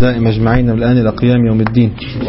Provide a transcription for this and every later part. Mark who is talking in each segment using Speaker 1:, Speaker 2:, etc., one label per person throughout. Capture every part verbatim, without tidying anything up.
Speaker 1: دائما أجمعين من الآن إلى قيام يوم الدين.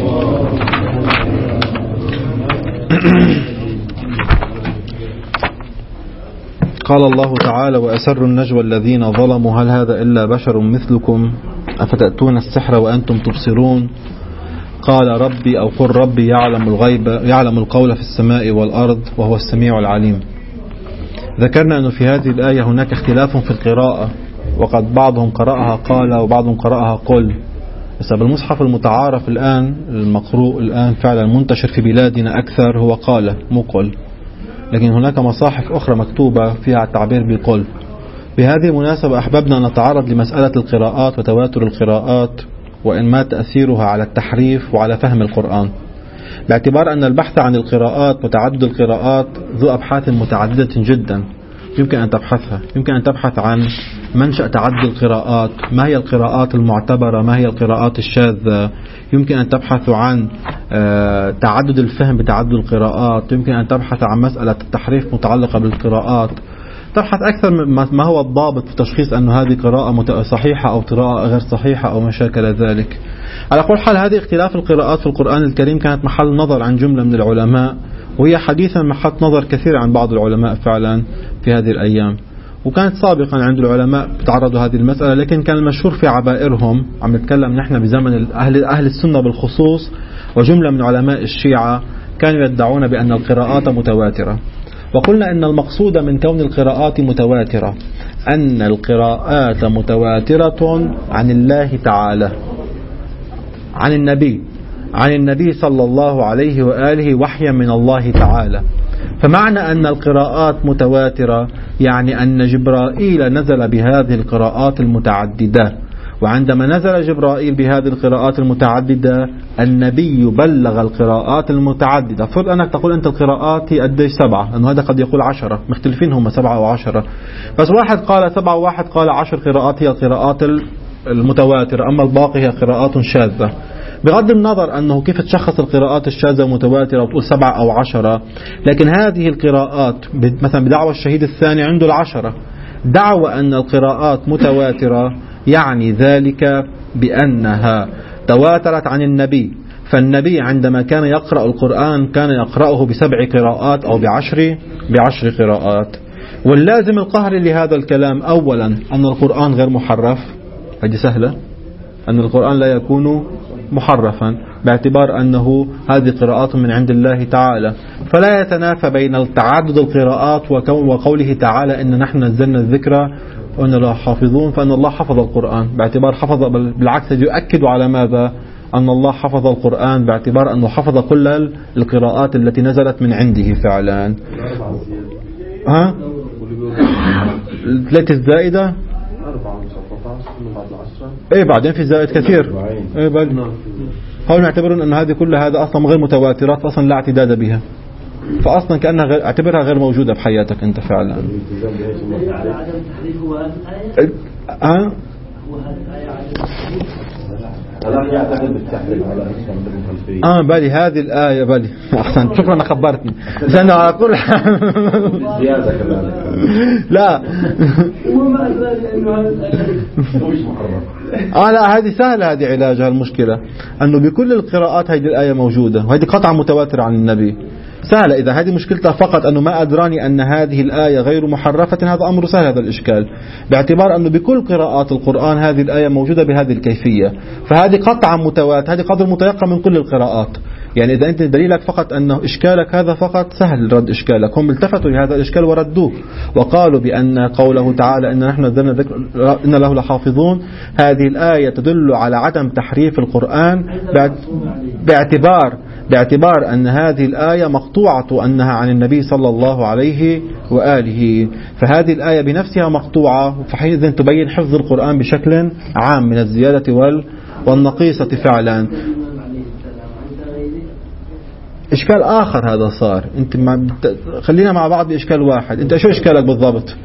Speaker 1: قال الله تعالى: وأسروا النجوى الذين ظلموا هل هذا إلا بشر مثلكم أفتأتون السحر وأنتم تبصرون قال ربي أو قل ربي يعلم الغيب يعلم القول في السماء والأرض وهو السميع العليم. ذكرنا أنه في هذه الآية هناك اختلاف في القراءة، وقد بعضهم قرأها قال وبعضهم قرأها قل. بس بالمصحف المتعارف الآن المقروء الآن فعلا منتشر في بلادنا أكثر هو قال مو قل، لكن هناك مصاحف أخرى مكتوبة فيها التعبير بقل. بهذه المناسبة أحببنا أن نتعرض لمسألة القراءات وتواتر القراءات وإن ما تأثيرها على التحريف وعلى فهم القرآن، باعتبار أن البحث عن القراءات وتعدد القراءات ذو أبحاث متعددة جدا يمكن أن تبحثها. يمكن أن تبحث عن منشأ تعدد القراءات، ما هي القراءات المعتبرة، ما هي القراءات الشاذة. يمكن أن تبحث عن تعدد الفهم بتعدد القراءات. يمكن أن تبحث عن مسألة التحريف متعلقة بالقراءات. تبحث أكثر ما هو الضابط في تشخيص أن هذه قراءة صحيحة أو قراءة غير صحيحة أو ما شاكل ذلك. على كل حال هذه اختلاف القراءات في القرآن الكريم كانت محل نظر عن جملة من العلماء، وهي حديثا محل نظر كثير عن بعض العلماء فعلا في هذه الأيام، وكانت سابقا عند العلماء تعرضوا هذه المسألة، لكن كان المشهور في عبائرهم. عم نتكلم نحن بزمن أهل, أهل السنة بالخصوص، وجملة من علماء الشيعة كانوا يدعون بأن القراءات متواترة. وقلنا أن المقصود من كون القراءات متواترة أن القراءات متواترة عن الله تعالى، عن النبي عن النبي صلى الله عليه وآله وحيا من الله تعالى. فمعنى أن القراءات متواترة يعني أن جبرائيل نزل بهذه القراءات المتعددة، وعندما نزل جبرائيل بهذه القراءات المتعددة النبي بلغ القراءات المتعددة. فرض أنك تقول أنت القراءات هي قديش سبعة، لأنه هذا قد يقول عشرة، مختلفين هم سبعة أو عشرة، بس واحد قال سبعة وواحد قال عشر قراءات هي القراءات المتواترة، أما الباقي هي قراءات شاذة. بغض النظر أنه كيف تشخص القراءات الشاذة المتواترة وتقول سبعة أو عشرة، لكن هذه القراءات مثلا بدعوى الشهيد الثاني عنده العشرة. دعوى أن القراءات متواترة يعني ذلك بأنها تواترت عن النبي، فالنبي عندما كان يقرأ القرآن كان يقرأه بسبع قراءات أو بعشر بعشر قراءات. واللازم القهر لهذا الكلام أولا أن القرآن غير محرف، هذه سهلة، أن القرآن لا يكون محرفا باعتبار أنه هذه قراءات من عند الله تعالى، فلا يتنافى بين تعدد القراءات وقوله تعالى إن نحن نزلنا الذكر وأن الله حافظون، فأن الله حفظ القرآن باعتبار حفظ، بالعكس يؤكد على ماذا؟ أن الله حفظ القرآن باعتبار أنه حفظ كل القراءات التي نزلت من عنده فعلا. ها؟ ثلاثة الزائدة ايه بعدين في زائد كثير ايه بعد هؤلاء يعتبرون ان هذه كل هذا اصلا غير متواترات، اصلا لا اعتداد بها، فاصلا كانها غير اعتبرها غير موجوده بحياتك انت فعلا. ها اه بالي هذه الآية بالي أحسن شكرا خبرتني لأنه على كل لا آه لا هذه سهلة، هذه علاجها المشكلة أنه بكل القراءات هذه الآية موجودة، وهذه قطعة متواترة عن النبي سهلة. إذا هذه مشكلتها فقط أنه ما أدراني أن هذه الآية غير محرفة، هذا أمر سهل هذا الإشكال، باعتبار أنه بكل قراءات القرآن هذه الآية موجودة بهذه الكيفية، فهذه قطعة متواترة، هذه قدر متيقن من كل القراءات. يعني إذا أنت دليلك فقط أنه إشكالك هذا فقط سهل رد إشكالك. هم التفتوا لهذا الإشكال وردوه وقالوا بأن قوله تعالى إن نحن نزلنا الذكر إن له لحافظون، هذه الآية تدل على عدم تحريف القرآن باعتبار باعتبار أن هذه الآية مقطوعة أنها عن النبي صلى الله عليه وآله، فهذه الآية بنفسها مقطوعة، فحينئذ تبين حفظ القرآن بشكل عام من الزيادة والنقيصة فعلا. إشكال آخر هذا صار، أنت مع... خلينا مع بعض بإشكال واحد. أنت شو إشكالك بالضبط؟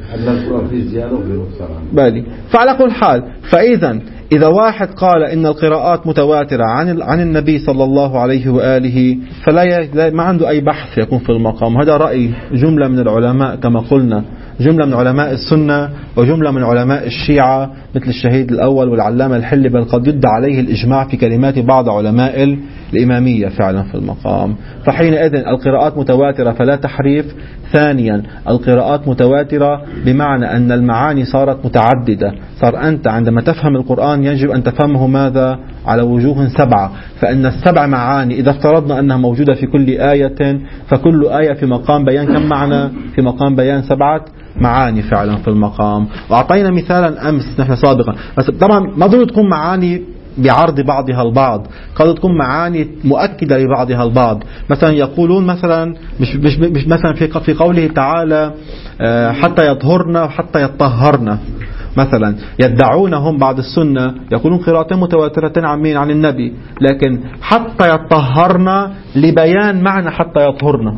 Speaker 1: بالي. فعلى كل حال فإذا إذا واحد قال إن القراءات متواترة عن عن النبي صلى الله عليه وآله فلا ي... ما عنده أي بحث يكون في المقام. هذا رأي جملة من العلماء كما قلنا جملة من علماء السنة وجملة من علماء الشيعة مثل الشهيد الأول والعلامة الحلي، بل قد يدعى عليه الإجماع في كلمات بعض علماء الإمامية فعلا في المقام. فحينئذ القراءات متواترة فلا تحريف. ثانيا القراءات متواترة بمعنى أن المعاني صارت متعددة، صار أنت عندما تفهم القرآن يجب أن تفهمه ماذا؟ على وجوه سبعة. فإن السبع معاني إذا افترضنا أنها موجودة في كل آية، فكل آية في مقام بيان كم معنى؟ في مقام بيان سبعة معاني فعلا في المقام. وأعطينا مثالا أمس نحن سابقا، بس طبعا ما ضروري تكون معاني بعرض بعضها البعض، قد تكون معاني مؤكدة لبعضها البعض. مثلا يقولون مثلا مش, مش, مش مثلا في في قوله تعالى حتى يطهرن حتى يطهرن، مثلا يدعون هم بعض السنة يقولون قراءتين متواترتين عن مين؟ عن النبي، لكن حتى يطهرن لبيان معنى حتى يطهرن.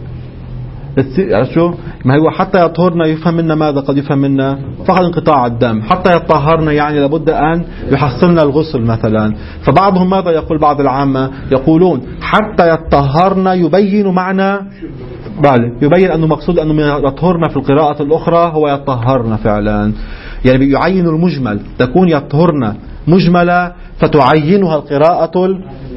Speaker 1: شو ما هو حتى يطهرنا يفهم منا ماذا؟ قد يفهم منا فقط انقطاع الدم. حتى يطهرنا يعني لابد أن يحصلنا الغسل مثلا. فبعضهم ماذا يقول؟ بعض العامة يقولون حتى يطهرنا يبين معنى بالي يبين أنه مقصود أنه يطهرنا في القراءة الأخرى هو يطهرنا فعلا، يعني يعين المجمل، تكون يطهرنا مجملة فتعينها القراءة.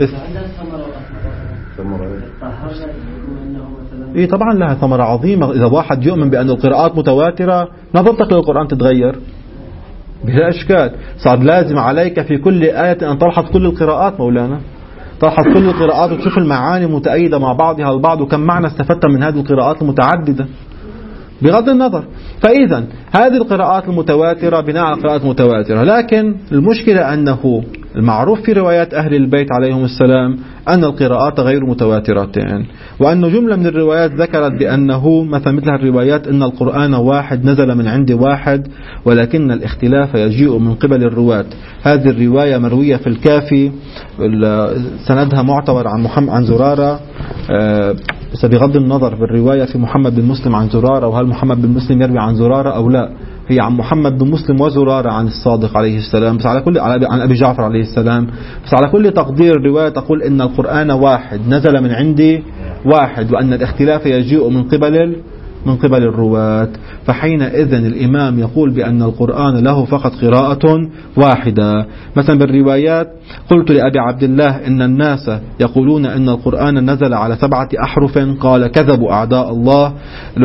Speaker 1: إيه طبعا لها ثمرة عظيمة. إذا واحد يؤمن بأن القراءات متواترة نظرتك للقرآن تتغير بلا إشكال. صار لازم عليك في كل آية أن تلحظ كل القراءات مولانا، تلحظ كل القراءات وتشوف المعاني متأيدة مع بعضها البعض وكم معنى استفدت من هذه القراءات المتعددة بغض النظر. فإذا هذه القراءات المتواترة بناء على قراءات متواترة، لكن المشكلة أنه المعروف في روايات أهل البيت عليهم السلام أن القراءات غير متواترتين، وأن جملة من الروايات ذكرت بأنه مثلا مثل الروايات أن القرآن واحد نزل من عند واحد ولكن الاختلاف يجيء من قبل الرواة. هذه الرواية مروية في الكافي، سندها معتبر عن محمد عن زرارة، بس بغض النظر بالرواية في محمد بن مسلم عن زرارة، وهل محمد بن مسلم يروي عن زرارة أو لا، هي عن محمد بن مسلم وزرارة عن الصادق عليه السلام، بس على كل عن أبي جعفر عليه السلام. بس على كل تقدير الرواية تقول إن القرآن واحد نزل من عندي واحد، وأن الاختلاف يجيء من قبل من قبل الرواة. فحينئذ الإمام يقول بأن القرآن له فقط قراءة واحدة. مثلا بالروايات قلت لأبي عبد الله إن الناس يقولون إن القرآن نزل على سبعة أحرف، قال كذبوا أعداء الله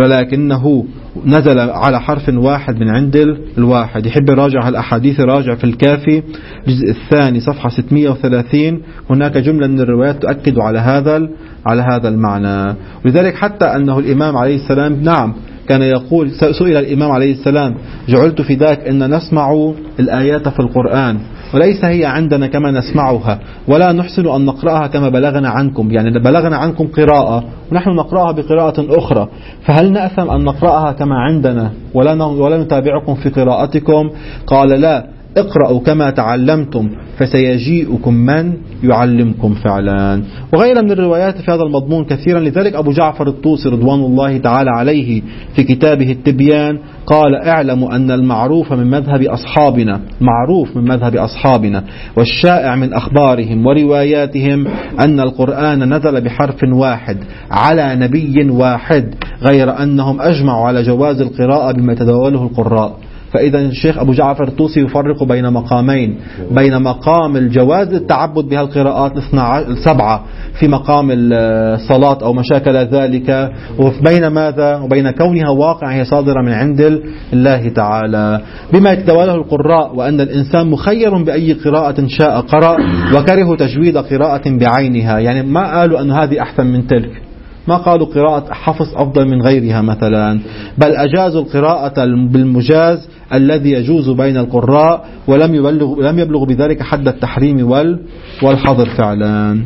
Speaker 1: ولكنه نزل على حرف واحد من عند الواحد. يحب راجع الأحاديث راجع في الكافي الجزء الثاني صفحة ستمئة وثلاثين، هناك جملة من الروايات تؤكد على هذا على هذا المعنى. ولذلك حتى أنه الإمام عليه السلام نعم كان يقول، سئل الإمام عليه السلام جعلت في ذاك أن نسمع الآيات في القرآن وليس هي عندنا كما نسمعها ولا نحسن أن نقرأها كما بلغنا عنكم، يعني بلغنا عنكم قراءة ونحن نقرأها بقراءة أخرى، فهل نأثم أن نقرأها كما عندنا ولا ولا نتابعكم في قراءتكم؟ قال لا، اقرأوا كما تعلمتم فسيجيئكم من يعلمكم فعلا. وغيرها من الروايات في هذا المضمون كثيرا. لذلك أبو جعفر الطوسي رضوان الله تعالى عليه في كتابه التبيان قال اعلموا أن المعروف من مذهب أصحابنا معروف من مذهب أصحابنا والشائع من أخبارهم ورواياتهم أن القرآن نزل بحرف واحد على نبي واحد، غير أنهم أجمعوا على جواز القراءة بما يتداوله القراء. فإذا الشيخ أبو جعفر الطوسي يفرق بين مقامين، بين مقام الجواز التعبد بها القراءات سبعة في مقام الصلاة أو ما شاكل ذلك، وبين ماذا وبين كونها واقع هي صادرة من عند الله تعالى بما يتداوله القراء، وأن الإنسان مخير بأي قراءة شاء قرأ وكره تجويد قراءة بعينها. يعني ما قالوا أن هذه أحسن من تلك، ما قالوا قراءة حفص أفضل من غيرها مثلا، بل أجازوا القراءة بالمجاز الذي يجوز بين القراء ولم يبلغ لم يبلغ بذلك حد التحريم والحظر فعلا.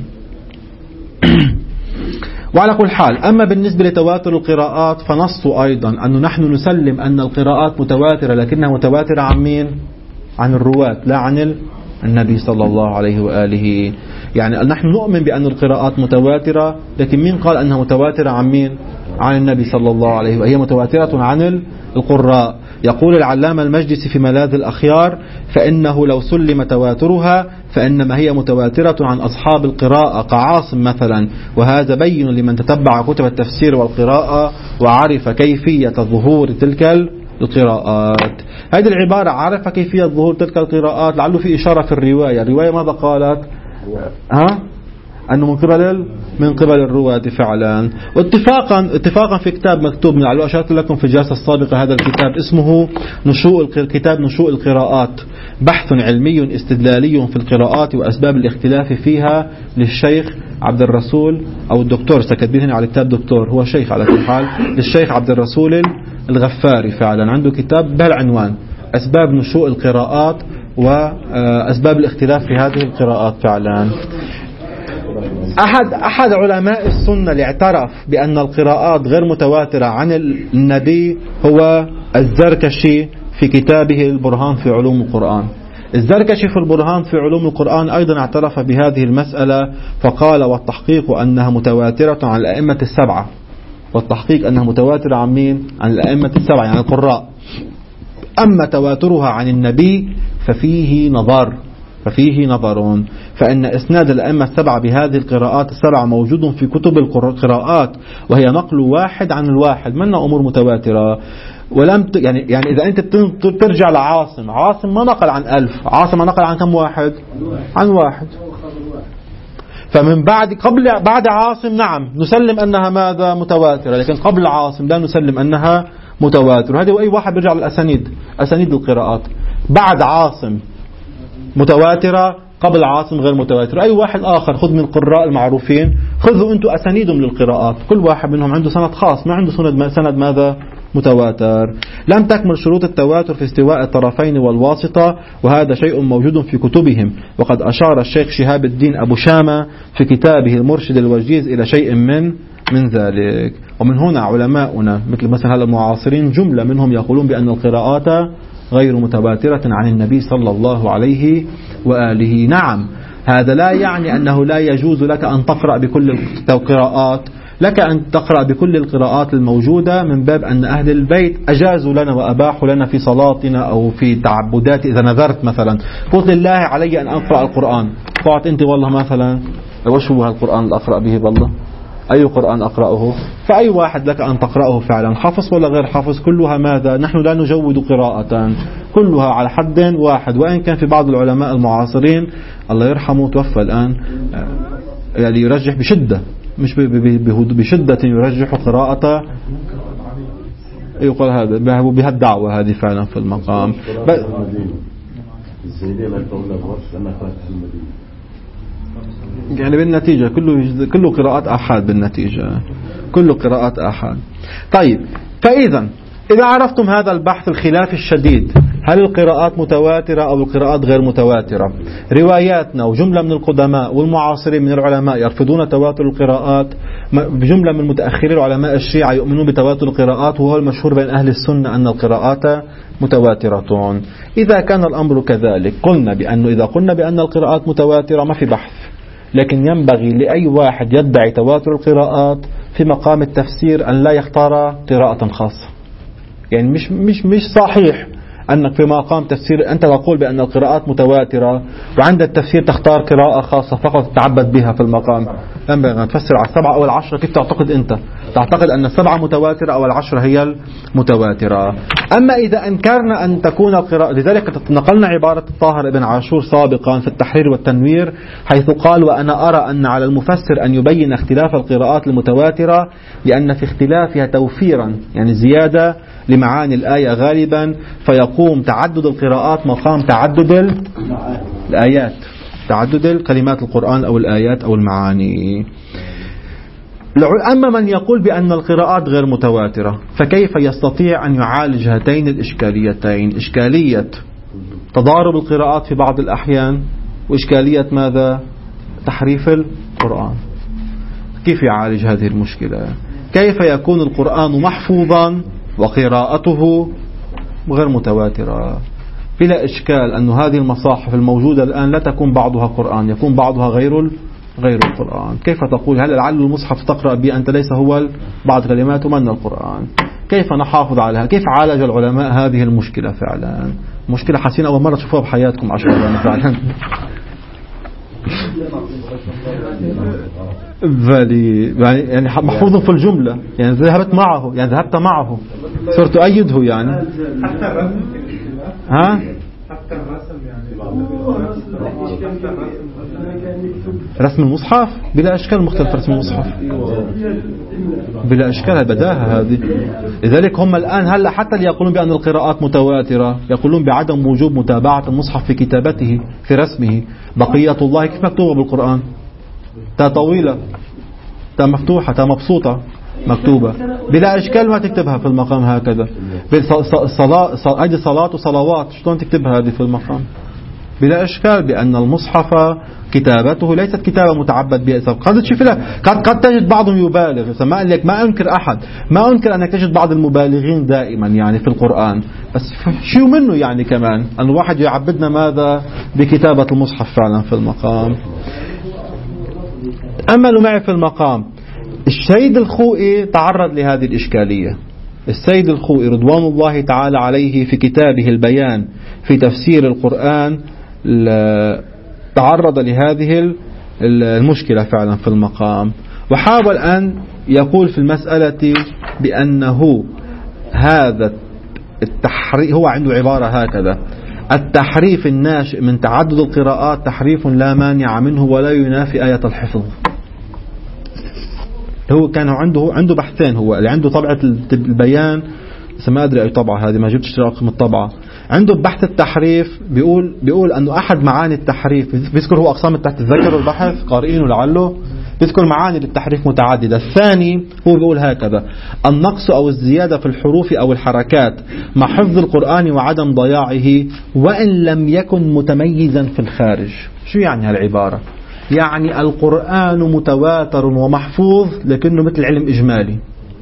Speaker 1: وعلى كل حال، أما بالنسبة لتواتر القراءات فنص أيضا أنه نحن نسلم أن القراءات متواترة، لكنها متواترة عن مين؟ عن الرواة لا عن النبي صلى الله عليه وآله. يعني نحن نؤمن بأن القراءات متواترة، لكن مين قال أنها متواترة عن مين؟ عن النبي صلى الله عليه وآله. هي متواترة عن القراء. يقول العلامة المجلسي في ملاذ الأخيار: فإنه لو سلم تواترها فإنما هي متواترة عن أصحاب القراءة كعاصم مثلا، وهذا بين لمن تتبع كتب التفسير والقراءة وعرف كيفية ظهور تلك القراءات. هذه العبارة عرف كيفية ظهور تلك القراءات لعله في إشارة في الرواية. الرواية ماذا قالت؟ ها؟ أنه من قبل من قبل الرواة فعلا. واتفاقا اتفاقا في كتاب مكتوب من على أشرت لكم في الجلسة السابقة، هذا الكتاب اسمه نشوء كتاب نشوء القراءات، بحث علمي استدلالي في القراءات وأسباب الاختلاف فيها، للشيخ عبد الرسول أو الدكتور، سكتبين على كتاب دكتور، هو شيخ على كل حال، للشيخ عبد الرسول الغفاري فعلا، عنده كتاب بهالعنوان: أسباب نشوء القراءات وأسباب الاختلاف في هذه القراءات فعلا. أحد أحد علماء السنة اللي اعترف بأن القراءات غير متواترة عن النبي هو الزركشي في كتابه البرهان في علوم القرآن. الزركشي في البرهان في علوم القرآن أيضا اعترف بهذه المسألة فقال: والتحقيق أنها متواترة عن الأئمة السبعة. والتحقيق أنها متواترة عن مين؟ عن الأئمة السبعة يعني القراء. أما تواترها عن النبي ففيه نظر ففيه نظر فإن إسناد الأئمة السبعة بهذه القراءات السبعة موجود في كتب القراءات، وهي نقل واحد عن الواحد، منها أمور متواترة. ولم ت... يعني يعني إذا أنت بترجع لعاصم، عاصم ما نقل عن ألف، عاصم ما نقل عن كم واحد؟ عن واحد. فمن بعد قبل بعد عاصم نعم نسلم أنها ماذا؟ متواترة، لكن قبل عاصم لا نسلم أنها متواترة. هذه أي واحد بيرجع للأسانيد، أسانيد القراءات. بعد عاصم متواترة، قبل عاصم غير متواترة. أي واحد آخر خذ من القراء المعروفين، خذوا أنتم أسانيدهم للقراءات، كل واحد منهم عنده سند خاص، ما عنده سند سند ماذا؟ متواتر. لم تكمل شروط التواتر في استواء الطرفين والواسطة، وهذا شيء موجود في كتبهم، وقد أشار الشيخ شهاب الدين أبو شامة في كتابه المرشد الوجيز إلى شيء من من ذلك. ومن هنا علماؤنا مثل مثلا هذا المعاصرين جملة منهم يقولون بأن القراءات غير متواترة عن النبي صلى الله عليه وآله. نعم، هذا لا يعني أنه لا يجوز لك أن تقرأ بكل القراءات، لك أن تقرأ بكل القراءات الموجودة من باب أن أهل البيت أجازوا لنا وأباحوا لنا في صلاتنا أو في تعبدات. إذا نذرت مثلا قلت لله علي أن أقرأ القرآن، قلت أنت والله مثلا وش هو القرآن اللي أقرأ به؟ بالله أي قرآن أقرأه؟ فأي واحد لك أن تقرأه فعلا، حفظ ولا غير حفظ، كلها ماذا؟ نحن لا نجود قراءة، كلها على حد واحد. وإن كان في بعض العلماء المعاصرين الله يرحمه توفى الآن يعني يرجح بشدة، مش بشدة يرجح قراءة، يقول هذا بهالدعوة هذه فعلا في المقام. يعني بالنتيجة كله كله قراءات آحاد، بالنتيجة كله قراءات آحاد. طيب، فإذا إذا عرفتم هذا البحث الخلاف الشديد، هل القراءات متواترة أو القراءات غير متواترة؟ رواياتنا وجملة من القدماء والمعاصرين من العلماء يرفضون تواتر القراءات، بجملة من متأخرين علماء الشيعة يؤمنون بتواتر القراءات، وهو المشهور بين أهل السنة أن القراءات متواترة. إذا كان الأمر كذلك، قلنا بأنه إذا قلنا بأن القراءات متواترة ما في بحث، لكن ينبغي لأي واحد يدعي تواتر القراءات في مقام التفسير أن لا يختار قراءة خاصة. يعني مش مش مش صحيح أنك في مقام تفسير أنت تقول بأن القراءات متواترة وعند التفسير تختار قراءة خاصة فقط تتعبد بها في المقام. ينبغي أن تفسر على السبعة أو العشرة. كيف تعتقد أنت؟ تعتقد أن السبعة متواترة أو العشرة هي المتواترة. أما إذا أنكرنا أن تكون القراءة، لذلك نقلنا عبارة الطاهر ابن عاشور سابقا في التحرير والتنوير، حيث قال: وأنا أرى أن على المفسر أن يبين اختلاف القراءات المتواترة لأن في اختلافها توفيرا، يعني زيادة لمعاني الآية غالبا، فيقوم تعدد القراءات مقام تعدد الآيات، تعدد الكلمات القرآن أو الآيات أو المعاني. أما من يقول بأن القراءات غير متواترة فكيف يستطيع أن يعالج هاتين الإشكاليتين، إشكالية تضارب القراءات في بعض الأحيان وإشكالية ماذا؟ تحريف القرآن. كيف يعالج هذه المشكلة؟ كيف يكون القرآن محفوظا وقراءته غير متواترة؟ بلا إشكال أن هذه المصاحف الموجودة الآن لا تكون بعضها قرآن، يكون بعضها غير غير القرآن. كيف تقول هل لعل المصحف تقرأ به أنت ليس هو بعض كلماته من القرآن؟ كيف نحافظ عليها؟ كيف عالج العلماء هذه المشكلة؟ فعلا مشكلة حسينة أول مرة تشوفوها بحياتكم عشرة فعلا. يعني محفوظ في الجملة، يعني ذهبت معه، يعني ذهبت معه صرت أيده يعني. ها؟ حتى الرسم يعني رسم المصحف بلا أشكال مختلفة. رسم المصحف بلا أشكال، البداهة هذه. لذلك هم الآن هلا حتى اللي يقولون بأن القراءات متواترة يقولون بعدم وجوب متابعة المصحف في كتابته في رسمه. بقية الله كيف مكتوبة بالقرآن؟ تا طويلة، تا مفتوحة، تا مبسوطة مكتوبة بلا أشكال. ما تكتبها في المقام هكذا. صلاة صلاة صلاة وصلوات شلون تكتبها هذه في المقام بلا أشكال؟ بأن المصحف كتابته ليست كتابة متعبد بها. قد تشوف لها قد قد تجد بعضهم يبالغ. ما لك ما أنكر أحد، ما أنكر أنك تجد بعض المبالغين دائما يعني في القرآن، بس شو منه يعني كمان أن الواحد يعبدنا ماذا بكتابة المصحف فعلا في المقام. أملوا معي في المقام. السيد الخوئي تعرض لهذه الإشكالية. السيد الخوئي رضوان الله تعالى عليه في كتابه البيان في تفسير القرآن تعرض لهذه المشكلة فعلا في المقام، وحاول أن يقول في المسألة بأنه هذا التحريف، هو عنده عبارة هكذا: التحريف الناشئ من تعدد القراءات تحريف لا مانع منه ولا ينافي آية الحفظ. هو كان عنده عنده بحثين، هو اللي عنده طبعة البيان ما أدري أي طبعة هذه، ما جبتش رقم الطبعة. عنده بحث التحريف بيقول بيقول أنه أحد معاني التحريف، بيذكر هو أقسام تحت الذكر والبحث قارئين ولعله بيذكر معاني للتحريف متعددة. الثاني هو بيقول هكذا: النقص أو الزيادة في الحروف أو الحركات مع حفظ القرآن وعدم ضياعه وإن لم يكن متميزا في الخارج. شو يعني هالعبارة؟ يعني القرآن متواتر ومحفوظ لكنه مثل علم إجمالي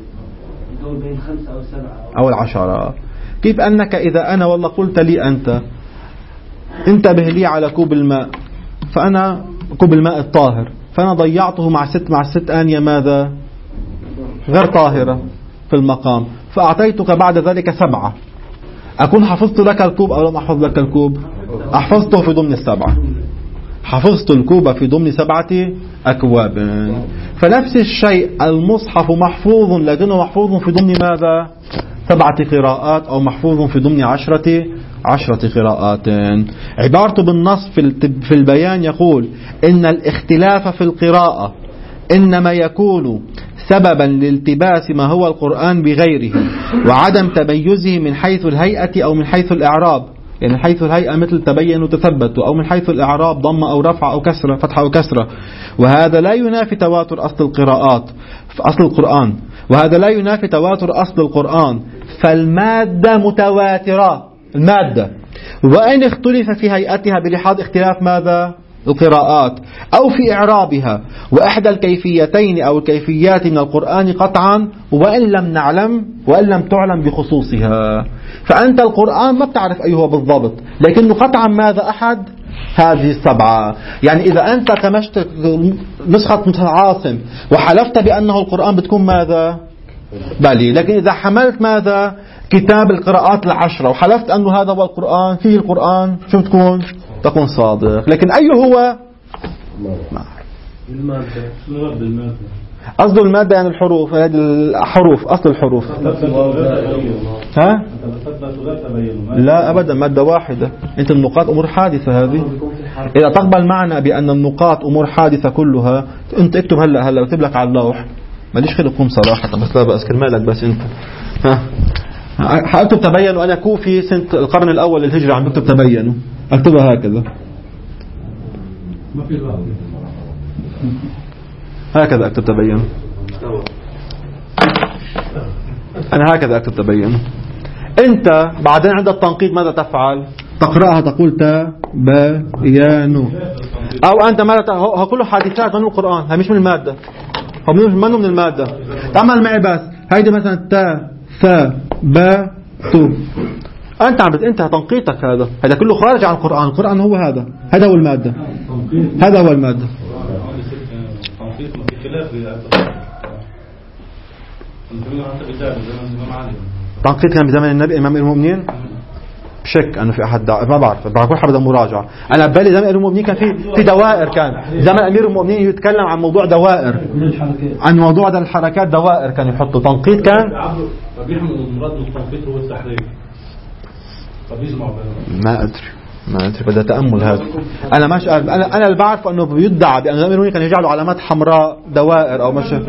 Speaker 2: بين خمسة أو سبعة
Speaker 1: أو العشرة. كيف أنك إذا أنا والله قلت لي أنت انتبه لي على كوب الماء، فأنا كوب الماء الطاهر، فأنا ضيعته مع ست مع ست آنية ماذا غير طاهرة في المقام، فأعطيتك بعد ذلك سبعة، أكون حفظت لك الكوب أو لم أحفظ لك الكوب؟ أحفظته في ضمن السبعة، حفظت الكوب في ضمن سبعة أكواب. فنفس الشيء المصحف محفوظ لكنه محفوظ في ضمن ماذا؟ سبعة قراءات أو محفوظ في ضمن عشرة عشرة قراءات. عبارته بالنص في البيان يقول إن الاختلاف في القراءة إنما يكون سببا لالتباس ما هو القرآن بغيره وعدم تميزه من حيث الهيئة أو من حيث الإعراب. يعني من حيث الهيئة مثل تبين وتثبت، أو من حيث الإعراب ضم أو رفع أو كسرة فتحة أو كسرة. وهذا لا ينافي تواتر أصل القراءات في أصل القرآن، وهذا لا ينافي تواتر أصل القرآن، فالمادة متواترة المادة، وإن اختلف في هيئتها بلحاظ اختلاف ماذا؟ القراءات أو في إعرابها، وإحدى الكيفيتين أو الكيفيات من القرآن قطعا وإن لم نعلم وإن لم تعلم بخصوصها. فأنت القرآن ما بتعرف أيه هو بالضبط، لكنه قطعا ماذا؟ أحد هذه السبعة. يعني إذا أنت تمشت نسخة عاصم وحلفت بأنه القرآن بتكون ماذا؟ بلي. لكن إذا حملت ماذا؟ كتاب القراءات العشرة وحلفت أنه هذا هو القرآن فيه القرآن، شو تكون؟ تكون صادق. لكن أيه هو؟ ما
Speaker 2: المادة.
Speaker 1: أصل المادة يعني الحروف، هذه الحروف أصل الحروف. ها؟ لا أبدا، مادة واحدة. أنت النقاط أمور حادثة هذه. إذا تقبل معنا بأن النقاط أمور حادثة كلها، أنت اكتب هلا هلا وتب لك على اللوح. ماليش خلقكم صراحة، بس لا بأس كرمالك بس أنت. ها؟ أكتب تبينوا. أنا كوفي سنة القرن الأول للهجرة عم بكتب تبينوا، أكتبها هكذا. هكذا أكتب تبينوا. أنا هكذا أكتب تبينوا. أنت بعدين عند التنقيط ماذا تفعل؟ تقرأها تقول تبينوا. أو أنت ماذا؟ هو كله حادثات من القرآن، هي مش من المادة، هو منه من المادة. تعمل معي بس هيدي مثلا تا ث ب تو. أنت عم بتنتهي تنقيطك، هذا هذا كله خارج عن القرآن. القرآن هو هذا، هذا هو المادة، هذا هو المادة.
Speaker 3: التنقيط ما في خلاف
Speaker 1: التنقيط كان بزمن النبي إمام المؤمنين بشك أنه في أحد ما بعرف بعرف حدا مراجعة. أنا ببالي زمن أمير المؤمنين كان في في دوائر، كان زمن أمير المؤمنين يتكلم عن موضوع دوائر، عن موضوع ده الحركات دوائر كان يحطوا تنقيط. كان
Speaker 3: فبيحمل المراد من التنقيط هو التحريك.
Speaker 1: ما أدري ما أدري بدأ تأمل هذا. أنا مش أنا أنا اللي بعرف أنه بيدعى بأن أمير المؤمنين كان يجعلوا علامات حمراء دوائر أو مش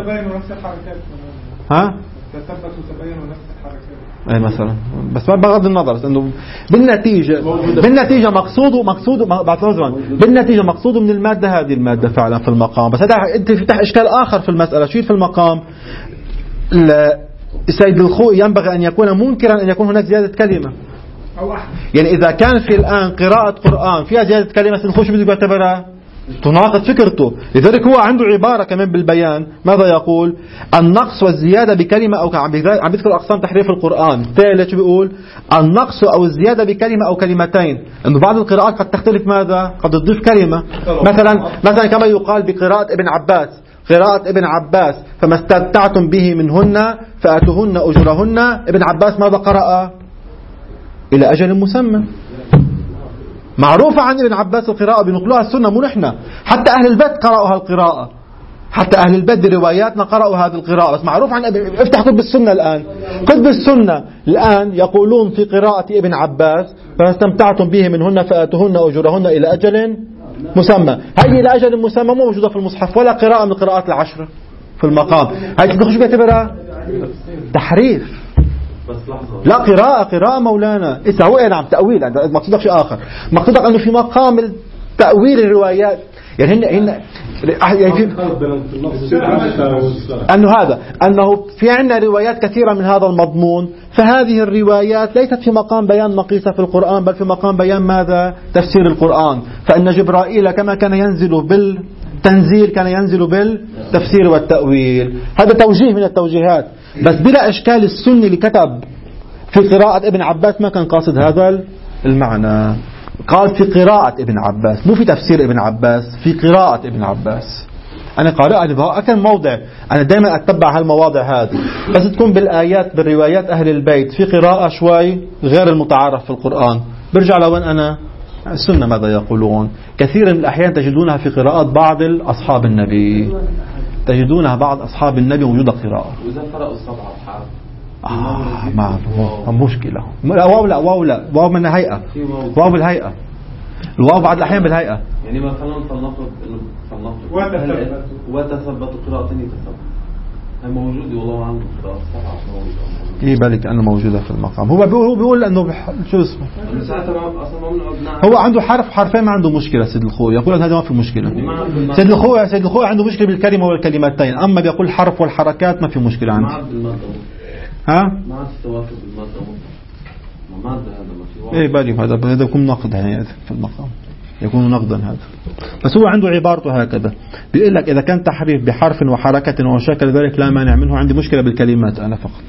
Speaker 1: ها
Speaker 4: تثبت وتبين نفس الحركات
Speaker 1: اي مثلا. بس بغض النظر انه بالنتيجه بالنتيجه مقصوده مقصوده بعد زمان بالنتيجه مقصوده من الماده هذه الماده فعلا في المقام. بس هذا انت فتح اشكال اخر في المساله. شو في المقام؟ السيد الخوئي ينبغي ان يكون منكرا ان يكون هناك زياده كلمه
Speaker 4: او احد.
Speaker 1: يعني اذا كان في الان قراءه قران فيها زياده كلمه سيد الخوئي شو بده يعتبرها؟ تناقض فكرته. لذلك هو عنده عبارة كمان بالبيان ماذا يقول؟ النقص والزيادة بكلمة أو عم بيذكر أقسام تحريف القرآن. ثالث بيقول النقص أو الزيادة بكلمة أو كلمتين. إنه بعض القراءات قد تختلف ماذا؟ قد تضيف كلمة. مثلا مثلا كما يقال بقراءة ابن عباس، قراءة ابن عباس فما استمتعتم به منهن فآتوهن أجرهن. ابن عباس ماذا قرأ؟ إلى أجل مسمى. معروفة عن ابن عباس القراءة بنقلوها السنة مو نحن، حتى أهل البيت قرأوا هالقراءة، حتى أهل البيت برواياتنا قرأوا هذه القراءة. بس معروف عن افتح كتب السنة الآن، كتب السنة الآن يقولون في قراءة ابن عباس فاستمتعتم به منهن فآتوهن أجورهن إلى أجل مسمى. هذه إلى أجل مسمى مو موجودة في المصحف ولا قراءة من القراءات العشرة في المقام. هذه تدخل بيعتبرها تحريف. لا قراءة قراءة مولانا. إذا هو نعم تأويل، مقصودك شيء آخر. مقصودك أنه في مقام تأويل الروايات يعني هن هن يعني في أنه هذا أنه في عندنا روايات كثيرة من هذا المضمون، فهذه الروايات ليست في مقام بيان مقيسة في القرآن بل في مقام بيان ماذا؟ تفسير القرآن. فإن جبرائيل كما كان ينزل بالتنزيل كان ينزل بالتفسير والتأويل. هذا توجيه من التوجيهات. بس بلا إشكال السني اللي كتب في قراءة ابن عباس ما كان قاصد هذا المعنى. قال في قراءة ابن عباس مو في تفسير ابن عباس، في قراءة ابن عباس. أنا قارئ أكثر موضع، أنا دائما أتبع هالمواضع هذه. بس تكون بالآيات بالروايات أهل البيت في قراءة شوي غير المتعارف في القرآن، برجع لوين أنا السنة ماذا يقولون. كثير من الأحيان تجدونها في قراءات بعض أصحاب النبي، تجدونها بعض أصحاب النبي موجودة قراءة.
Speaker 3: وإذا قرأوا السبعة أصحاب
Speaker 1: آه ما هو مشكلة. واو لا واو لا واو من هيئة، واو بالهيئة، الواو بعض الأحيان بالهيئة.
Speaker 3: يعني مثلا فلنفرض إنه فلنفرض وتثبت قراءة تثبت هي موجودة والله عنده قراءة السبعة موجودة.
Speaker 1: إيه بالك أنه موجودة في المقام. هو بيقول هو بيقول أنه بح... شو اسمه هو عنده حرف حرفين ما عنده مشكلة. سيد الخوي يقول أن هذا ما في مشكلة. سيد الخوي سيد الخوي عنده مشكلة بالكلمة والكلمتين، أما بيقول الحرف والحركات ما في مشكلة عنده. ها؟
Speaker 3: ما عاد توافق بالمادة ما مادة هذا ما في.
Speaker 1: إيه بالي هذا هذا يكون نقد يعني في المقام، يكون نقدا هذا. بس هو عنده عبارته هكذا بيقول لك إذا كان تحريف بحرف وحركة وشكل ذلك لا مانع منه، عندي مشكلة بالكلمات أنا فقط.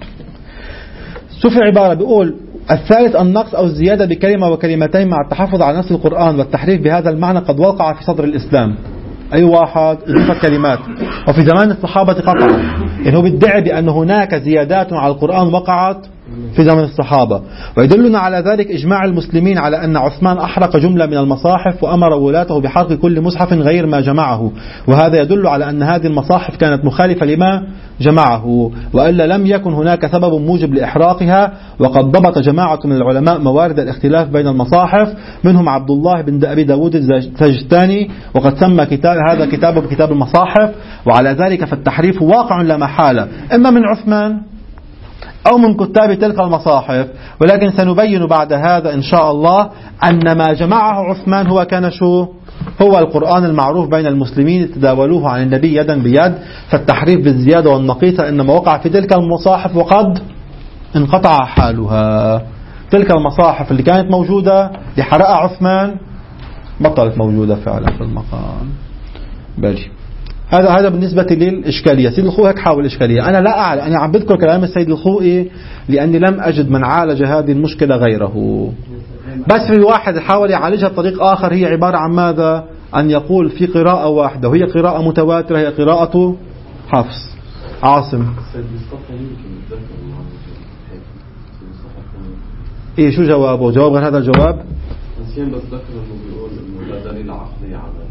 Speaker 1: شوف العبارة بيقول الثالث النقص أو الزيادة بكلمة وكلمتين مع التحفظ على نفس القرآن والتحريف بهذا المعنى قد وقع في صدر الإسلام. أي واحد إضافة كلمات وفي زمان الصحابة قطعا. يعني هو بيدعي بأن هناك زيادات على القرآن وقعت في زمن الصحابة. ويدلنا على ذلك إجماع المسلمين على أن عثمان أحرق جملة من المصاحف وأمر ولاته بحرق كل مصحف غير ما جمعه، وهذا يدل على أن هذه المصاحف كانت مخالفة لما جمعه، وإلا لم يكن هناك سبب موجب لإحراقها. وقد ضبط جماعة من العلماء موارد الاختلاف بين المصاحف، منهم عبد الله بن أبي داود السجستاني، وقد سمى كتاب هذا كتابه بكتاب المصاحف. وعلى ذلك فالتحريف واقع لا محالة إما من عثمان أو من كتاب تلك المصاحف. ولكن سنبين بعد هذا إن شاء الله أن ما جمعه عثمان هو كان شو؟ هو القرآن المعروف بين المسلمين تداولوه عن النبي يدا بيد. فالتحريف بالزيادة والنقيصة إنما وقع في تلك المصاحف وقد انقطع حالها. تلك المصاحف اللي كانت موجودة لحرقها عثمان بطلت موجودة فعلا في المقام. بلي هذا هذا بالنسبة للإشكالية. سيد الخوئي هيك حاول إشكالية. أنا لا أعلم، أنا عم بذكر كلام السيد الخوئي لأني لم أجد من عالج هذه المشكلة غيره. بس في واحد حاول يعالجها بطريق آخر، هي عبارة عن ماذا؟ أن يقول في قراءة واحدة وهي قراءة متواترة هي قراءة حفص. عاصم إيه شو جوابه؟ جواب غير هذا الجواب؟
Speaker 3: نسيان بس ذكر إنه بيقول إنه لا دليل عقلي على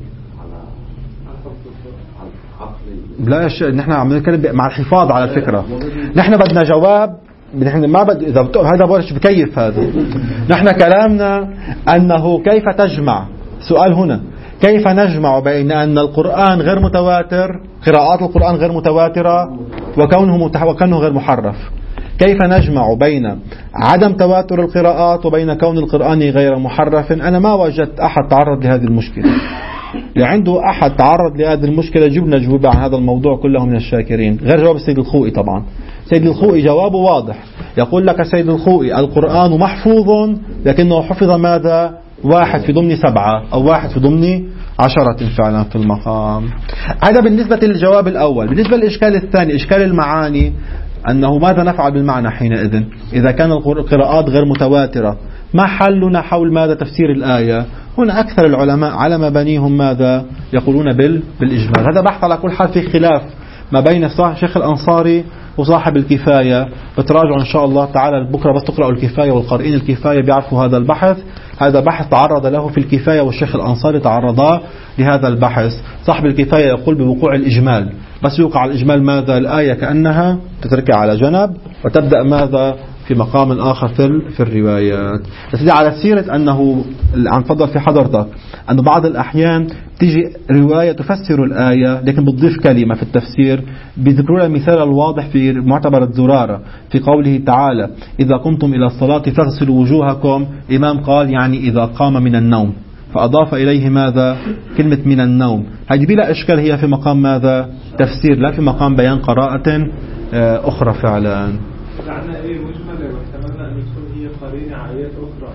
Speaker 3: على عقلي.
Speaker 1: لا ش... نحن عم نتكلم مع الحفاظ على الفكرة. نحن بدنا جواب. نحن ما بد إذا بت... هذا بورش بكيف هذا. نحن كلامنا أنه كيف تجمع. سؤال هنا كيف نجمع بين أن القرآن غير متواتر، قراءات القرآن غير متواترة، وكونه متح... وكونه غير محرف. كيف نجمع بين عدم تواتر القراءات وبين كون القرآن غير محرف؟ أنا ما وجدت أحد تعرض لهذه المشكلة. اللي عنده أحد تعرض لهذه المشكلة جبنا جواب عن هذا الموضوع كله من الشاكرين، غير جواب السيد الخوئي. طبعا سيد الخوئي جوابه واضح، يقول لك سيد الخوئي القرآن محفوظ لكنه حفظ ماذا؟ واحد في ضمن سبعة أو واحد في ضمن عشرة فعلا في المقام. هذا بالنسبة للجواب الأول. بالنسبة للإشكال الثاني إشكال المعاني، أنه ماذا نفعل بالمعنى حينئذ إذا كان القراءات غير متواترة؟ ما حلنا حول ماذا تفسير الآية؟ هنا أكثر العلماء على مبانيهم ماذا يقولون بال بالإجمال. هذا بحث على كل حال في خلاف ما بين صاحب الشيخ الأنصاري وصاحب الكفاية. بتراجعوا إن شاء الله تعالى بكرة بس تقرأوا الكفاية والقارئين الكفاية بيعرفوا هذا البحث. هذا بحث تعرض له في الكفاية والشيخ الأنصاري تعرضا لهذا البحث. صاحب الكفاية يقول بوقوع الإجمال، بس يوقع الإجمال ماذا؟ الآية كأنها تتركها على جنب وتبدأ ماذا؟ في مقام آخر في في الروايات. بس على سيرة أنه عن فضل في حضرتك أنه بعض الأحيان تيجي رواية تفسر الآية لكن بتضيف كلمة في التفسير. بذكروا المثال الواضح في معتبر الزرارة في قوله تعالى إذا قمتم إلى الصلاة فاغسلوا وجوهكم. إمام قال يعني إذا قام من النوم، فأضاف إليه ماذا؟ كلمة من النوم. هذه بلا إشكال هي في مقام ماذا؟ تفسير، لا في مقام بيان قراءة أخرى فعلا.
Speaker 4: معنى ايه مجمل واحتملنا ان تكون هي قرينه على ايات اخرى.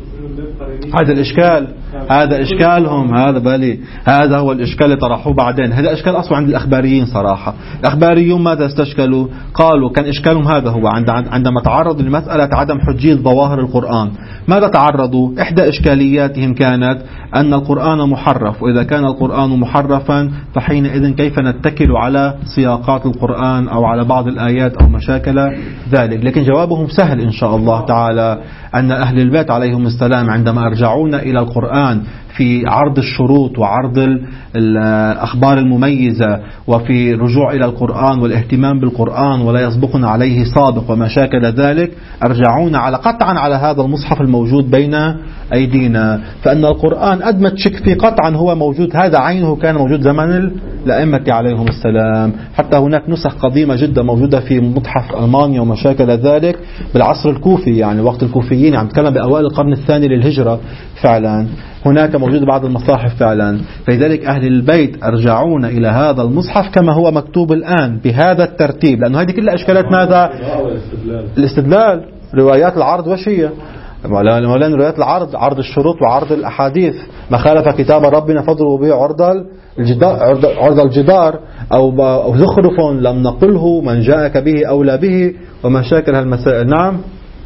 Speaker 1: هذا الإشكال، هذا إشكالهم، هذا بالي هذا هو الإشكال اللي طرحوه بعدين. هذا إشكال أصلا عند الأخباريين صراحة. الأخباريون ماذا استشكلوا؟ قالوا كان إشكالهم هذا هو عند عندما تعرضوا لمسألة عدم حجية ظواهر القرآن. ماذا تعرضوا؟ إحدى إشكالياتهم كانت أن القرآن محرف، وإذا كان القرآن محرفا فحينئذ كيف نتكل على سياقات القرآن أو على بعض الآيات أو مشاكل ذلك. لكن جوابهم سهل إن شاء الله تعالى، أن أهل البيت عليهم السلام عندما أرجعون إلى القرآن في عرض الشروط وعرض الأخبار المميزة وفي رجوع إلى القرآن والاهتمام بالقرآن ولا يسبقنا عليه سابق وما شاكل ذلك، أرجعون على قطعا على هذا المصحف الموجود بين أيدينا. فأن القرآن أدمت شك في قطعا هو موجود، هذا عينه كان موجود زمن الأئمة عليهم السلام. حتى هناك نسخ قديمة جدا موجودة في متحف ألمانيا وما شاكل ذلك بالعصر الكوفي، يعني وقت الكوفيين، عم نتكلم بأوائل القرن الثاني للهجرة فعلا. هناك موجود بعض المصاحف فعلا. فلذلك أهل البيت أرجعون إلى هذا المصحف كما هو مكتوب الآن بهذا الترتيب، لأنه هذه كلها إشكالات ماذا؟ الاستدلال، روايات العرض وشية مولانا، روايات العرض، عرض الشروط وعرض الأحاديث. ما خالف كتاب ربنا فاضربوا به عرض الجدار، عرض الجدار أو زخرف لم نقله من جاءك به أولى به وما شاكل هالمسائل. نعم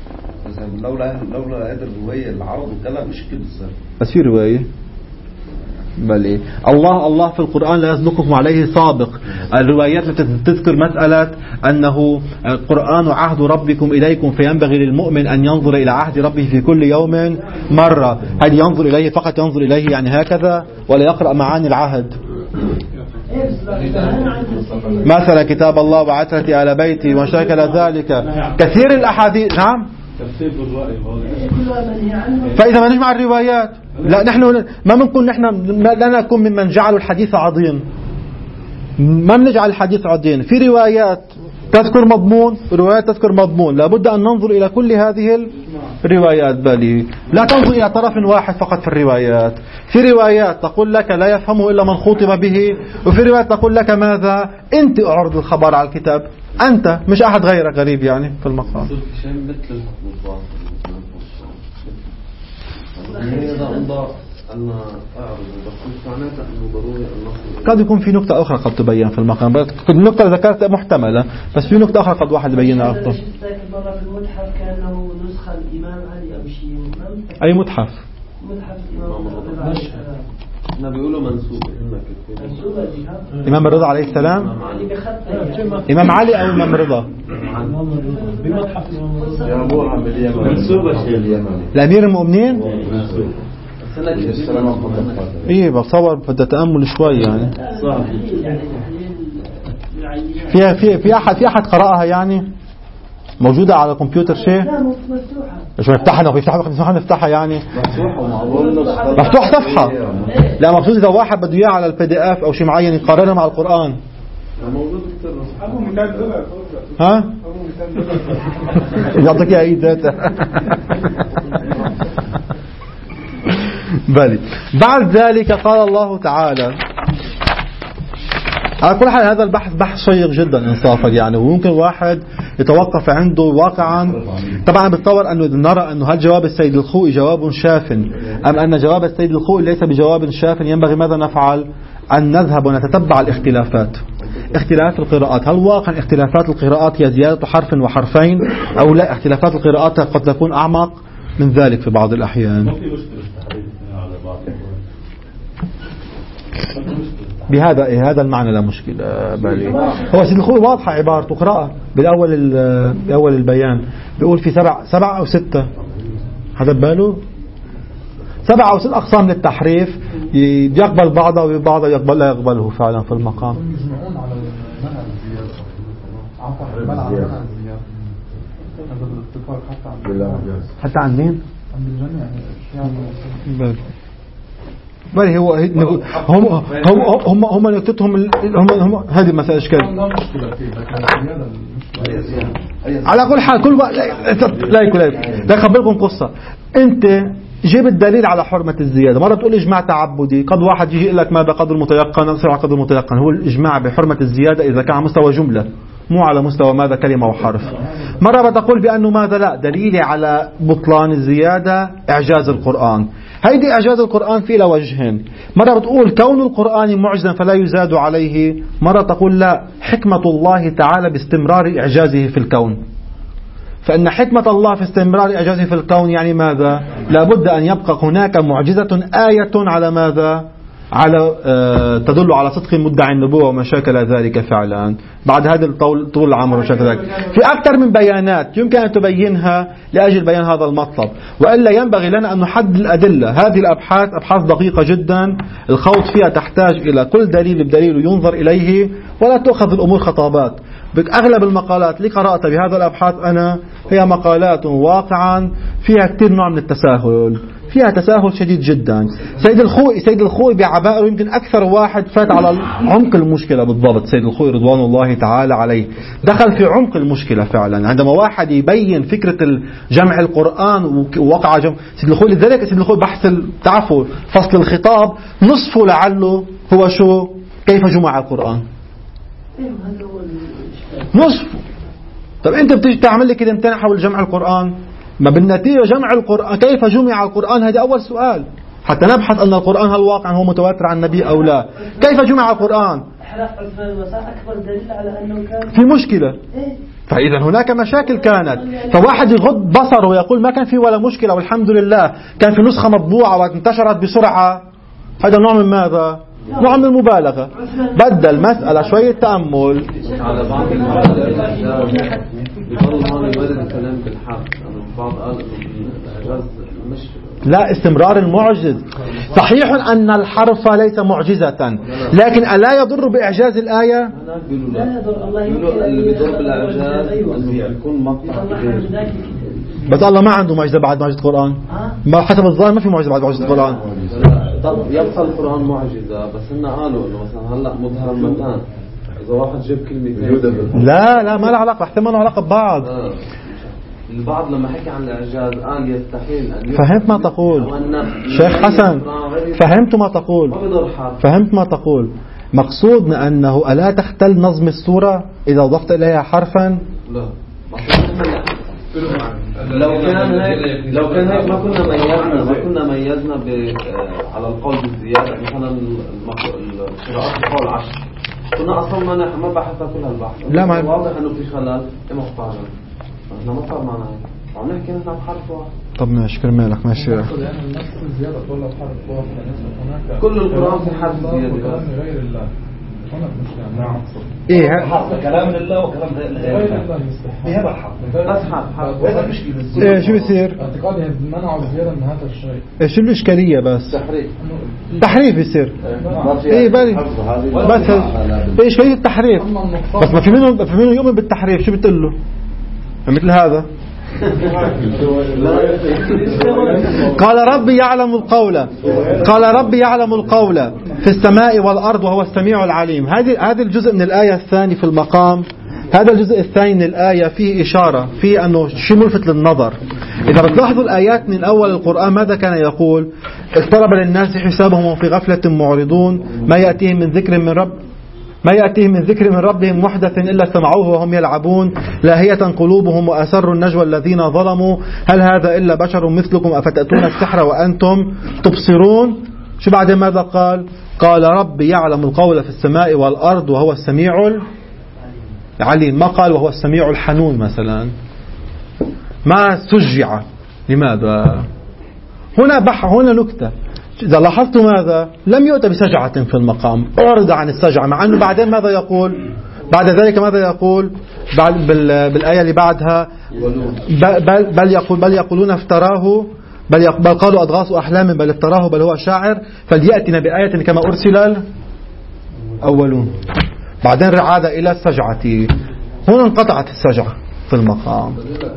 Speaker 3: لولا لولا هذه الرواية العرض وكلام مش كده
Speaker 1: بس في رواية بل إيه؟ الله الله في القرآن لا يسبقكم عليه سابق. الروايات تذكر مسألة أنه القرآن عهد ربكم إليكم فينبغي للمؤمن أن ينظر إلى عهد ربه في كل يوم مرة. هل ينظر إليه فقط ينظر إليه يعني هكذا ولا يقرأ معاني العهد؟ مثلا كتاب الله وعترتي آل بيتي وشاكل ذلك كثير الأحاديث. نعم فإذا ما نجمع الروايات لا نحن ما بنكون نحن لا نكون ممن جعلوا الحديث عظيم، ما بنجعل الحديث عظيم. في روايات تذكر مضمون، روايات تذكر مضمون، لابد أن ننظر إلى كل هذه الروايات. بالي لا تنظر إلى طرف واحد فقط في الروايات. في روايات تقول لك لا يفهمه إلا من خطب به، وفي روايات تقول لك ماذا؟ أنت أعرض الخبر على الكتاب، أنت مش أحد غيرك غريب يعني في المقام. قد يكون في نقطة أخرى قد تبين في المقام، النقطة اللي ذكرتها محتملة، بس في نقطة أخرى قد واحد يبينها أكثر.
Speaker 2: في المتحف كأنه نسخة الإمام علي أو شيء.
Speaker 1: أي متحف؟
Speaker 2: متحف الإمام
Speaker 3: احنا بيقولوا منسوبة.
Speaker 2: منسوبة دي
Speaker 1: إمام الرضا عليه السلام، إمام علي أو إمام رضا؟ الأمير المؤمنين. إيه بتصور بدأ تأمل شوي يعني. فيها في في أحد في أحد قرأها يعني موجودة على الكمبيوتر شيء؟
Speaker 2: لا مفتوحة.
Speaker 1: مش مفتوحة لو بيفتحها بيفتحها نفتحها يعني. مفتوح صفحة. لا مقصود إذا واحد بده إياه على البي دي إف أو شيء معين يقارنها مع القرآن.
Speaker 3: موجود كتير.
Speaker 4: أبو ميتين دولار.
Speaker 1: ها؟
Speaker 4: أبو ميتين دولار.
Speaker 1: يعطيك إياه أي داتا. بلي. بعد ذلك قال الله تعالى على كل حال هذا البحث بحث شيق جدا انصافا يعني، وممكن واحد يتوقف عنده واقعا. طبعا بتصور انه نرى انه هل جواب السيد الخوئي جواب شاف ام ان جواب السيد الخوئي ليس بجواب شاف، ينبغي ماذا نفعل؟ ان نذهب ونتتبع الاختلافات، اختلاف القراءات. هل واقعا اختلافات القراءات هي زيادة حرف وحرفين او لا اختلافات القراءات قد تكون اعمق من ذلك في بعض الاحيان؟ بهذا هذا المعنى لا مشكلة بالي. هو سيد الخوئي واضحة عبارته قراءة بالأول بأول البيان بيقول في سبع سبع أو ستة، هذا باله سبع أو ست أقسام للتحريف، يقبل بعضه وبعضه يقبل لا يقبله فعلا في المقام. حتى عن مين؟ بل هو هم هم هم هم نكتتهم هم هم هذه مسألة إشكال. على كل حال كل لا يكون لا يخبركم قصة. أنت جيب الدليل على حرمة الزيادة. مرة تقول إجماع تعبدي، قد واحد يجي يقول لك ما بقدر المتيقن أكثر على قدر المتيقن. هو الإجماع بحرمة الزيادة إذا كان على مستوى جملة مو على مستوى ماذا كلمة وحرف. مرة بتقول بأنه ماذا لا دليل على بطلان الزيادة إعجاز القرآن. هيدي إعجاز القرآن في له وجهين. مرة بتقول كون القرآن معجزا فلا يزاد عليه، مرة تقول لا حكمة الله تعالى باستمرار إعجازه في الكون. فإن حكمة الله في استمرار إعجازه في الكون يعني ماذا؟ لابد أن يبقى هناك معجزة آية على ماذا؟ على آه تدل على صدق مدعي النبوة وما شاكل ذلك فعلا. بعد هذا الطول طول العمر وشاكل ذلك في أكثر من بيانات يمكن أن تبينها لأجل بيان هذا المطلب، وإلا ينبغي لنا أن نحدد الأدلة. هذه الأبحاث أبحاث دقيقة جدا، الخوض فيها تحتاج إلى كل دليل بدليل ينظر إليه، ولا تأخذ الأمور خطابات. أغلب المقالات اللي قرأت بهذا الأبحاث أنا هي مقالات واقعا فيها كثير نوع من التساهل، فيها تساهل شديد جدا. سيد الخوئي سيد الخوئي بعبائه يمكن أكثر واحد فات على عمق المشكلة بالضبط. سيد الخوئي رضوان الله تعالى عليه دخل في عمق المشكلة فعلا. عندما واحد يبين فكرة جمع القرآن ووقع جمع سيد الخوئي، لذلك سيد الخوئي بحث تعرفوا فصل الخطاب نصفه لعله هو شو كيف جمع القرآن نصفه. طب أنت بتيجي تعمل لي كده امتنع حول جمع القرآن، ما بالنتيجة جمع القرآن كيف جمع القرآن؟ هذا أول سؤال حتى نبحث أن القرآن هل واقعا هو متواتر عن النبي أو لا. كيف جمع القرآن؟
Speaker 2: أكبر دليل على أنه كان
Speaker 1: في مشكلة. فإذا هناك مشاكل كانت، فواحد يغض بصره ويقول ما كان في ولا مشكلة والحمد لله كان في نسخة مطبوعة وانتشرت بسرعة، هذا نوع من ماذا؟ نوع من المبالغة. بدل مسألة شوية تأمل.
Speaker 3: على بعض المعجزات يقول هون يبرر الكلام بالحرف، أنا بعض قال إنه الإعجاز مش
Speaker 1: لا استمرار المعجز. صحيح أن الحرف ليس معجزة، لكن ألا يضر بإعجاز الآية؟
Speaker 2: لا يضر. الله
Speaker 3: يقولوا اللي بيضر بالإعجاز إنه يكون مقطع كبير.
Speaker 1: بس الله ما عنده معجزة بعد معجزة القرآن. ما حسب الظاهر ما في معجزة بعد معجزة القرآن.
Speaker 3: طب يبقى القرآن معجزة، بس إنه قالوا إنه مثلا هلا مظهر المتان إذا واحد جاب كلمتين
Speaker 1: لا لا ما له علاقة، احتمال ما له علاقة ببعض.
Speaker 3: آه. البعض لما حكي عن الإعجاز قال يستحيل أن
Speaker 1: فهمت ما تقول شيخ حسن، فهمت ما تقول فهمت ما تقول مقصودنا أنه ألا تختل نظم السورة إذا ضفت إليها حرفا؟
Speaker 3: لا لو كان هيك لو كان هيك ما كنا ميزنا ما كنا ميزنا على القول بالزيادة. مثلا القراءات القول عشر كنا أصلا ما ما بحثنا كل هالبحث.
Speaker 1: لا
Speaker 3: واضح إنه في خلل إما مقطع. احنا ما صار معنا عم نحكي نحن بحرف واحد.
Speaker 1: طب ماشي كرمالك ماشي.
Speaker 3: كل القرآن في حد زيادة.
Speaker 1: ايه
Speaker 5: كلام لله وكلام غير الله بهذا الحق
Speaker 3: بس حق
Speaker 5: وهذا مشكلة.
Speaker 1: ايه شو بيصير؟
Speaker 6: اعتقادي منعوا الزيادة من هذا الشيء.
Speaker 1: ايه شو الاشكالية بس؟
Speaker 3: تحريف
Speaker 1: تحريف يصير. ايه بالي بس ايه اشكالية التحريف بس ما في منهم ما في منهم يؤمن بالتحريف شو بتقول له؟ مثل هذا قال ربي يعلم القول قال ربي يعلم القول في السماء والأرض وهو السميع العليم. هذه هذا الجزء من الآية الثاني في المقام. هذا الجزء الثاني من الآية فيه إشارة فيه أنه شيء ملفت للنظر. إذا بتلاحظوا الآيات من أول القرآن ماذا كان يقول؟ اقترب للناس حسابهم وفي غفلة معرضون ما يأتيهم من ذكر من رب ما يأتيهم من ذكر من ربهم محدث إلا سمعوه وهم يلعبون لاهية قلوبهم وأسروا النجوى الذين ظلموا هل هذا إلا بشر مثلكم أفتأتون السحر وأنتم تبصرون. شو بعد ماذا قال؟ قال ربي يعلم القول في السماء والأرض وهو السميع العليم. ما قال وهو السميع الحنون مثلا. ما سجع. لماذا؟ هنا بح هنا نكتة. إذا لاحظت ماذا لم يؤتى بسجعة في المقام أعرض عن السجعة مع أنه بعدين ماذا يقول بعد ذلك ماذا يقول بعد بالآية اللي بعدها بل, بل, يقول بل يقولون افتراه بل, بل قالوا أضغاث أحلام بل افتراه بل هو شاعر فليأتنا بآية كما أرسل الأولون. بعدين عاد إلى السجعة. هنا انقطعت السجعة في المقام.